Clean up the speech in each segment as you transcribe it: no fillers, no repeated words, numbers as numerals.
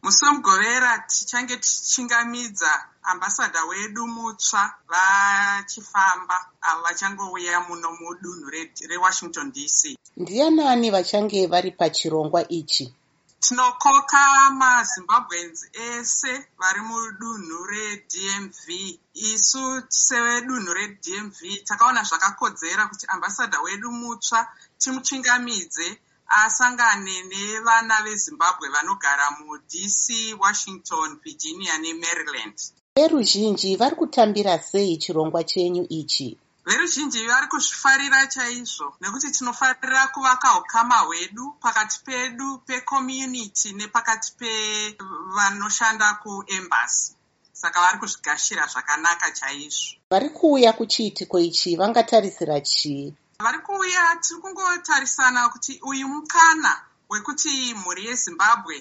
Musi wemugovera tichange tichingamidza ambassador wedu mutsva vachifamba avo vachangouya muno mudunhu reWashington DC. Ndianani vachange vari pachirongwa ichi? Tinokoka maZimbabweans ese vari mudunhu reDMV. Isu sedunhu reDMV takaona zvakakodzera kuti ambassador wedu mutsva timuchingamidze asangane nevana veZimbabwe vanogara muDC, Washington, Virginia neMaryland. Veruzhinji vari kutambira sei chirongwa chenyu ichi? Veruzhinji vari kuzvifarira chaizvo nekuti tinofarira kuvaka ukama hwedu pakati pedu pecommunity nepakati pevanoshanda kuembassy. Saka vari kuzvigashira zvakanaka chaizvo. Vari kuuya kuchiitiko ichi vangatarisira chii? Vari kuuya tiri kungotarisana kuti uyu mukana wekuti mhuri yeZimbabwe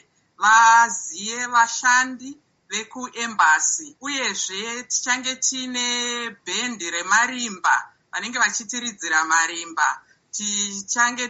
vazive vashandi vekuembassy, uyezve tichange tine bhendi remarimba vanenge vachitiridzira marimba. Tichange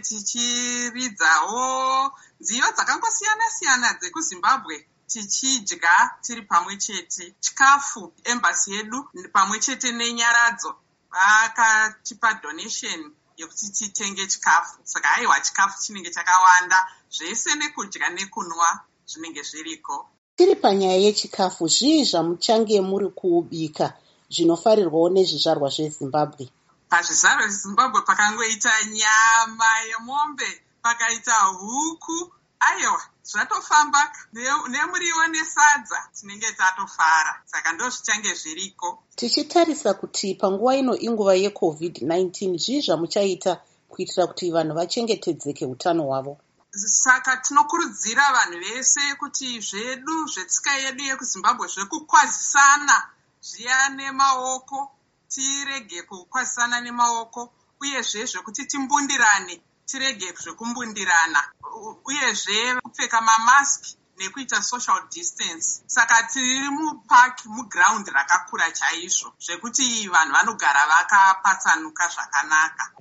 tichiridzawo nziyo dzakangosiyana-siyana dzekuZimbabwe tichidya tiri pamwe chete. Chikafu embassy yedu pamwe chete nenyaradzo vakatipa donation yekuti titenge chikafu. Saka haiwa chikafu chinenge chakawanda, zvese nekudya nekunwa zvinenge zviriko. Tiri panyaya yechikafu, zvii zvamuchange muri kuubika zvinofarirwawo nezvizvarwa zveZimbabwe? Pazvizvarwa zveZimbabwe pakangoita nyama yemombe, pakaita huku, aiwa zvatofamba, nemuriwo nesadza tinenge tatofara. Saka ndo zvichange zviriko. Tichitarisa kuti panguva ino inguva yeCovid-19, zvii zvamuchaita kuitira kuti vanhu vachengetedzeke utano hwavo? Saka tinokurudzira vanhu vese kuti zvedu zvetsika yedu yekuZimbabwe zvekukwazisana zviya nemaoko tirege kukwazisana nemaoko, uyezve zvekuti timbundirane tirege zvekumbundirana, uyezve kupfeka mamaski nekuita social distance. Saka tiri mupaki, muground rakakura chaizvo zvekuti vanhu vanogara vakapatsanuka zvakanaka.